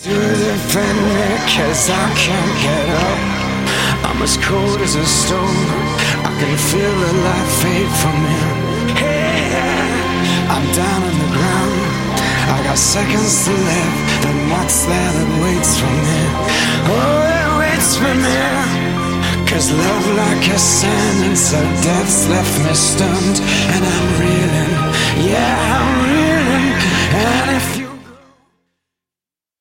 To defend me, cause I can't get up. I'm as cold as a stone. I can feel the light fade from me. Hey, I'm down on the ground. I got seconds to live, and what's there that waits for me? Oh, it waits for me. Cause love like a sentence of death's left me stunned. And I'm reeling, yeah,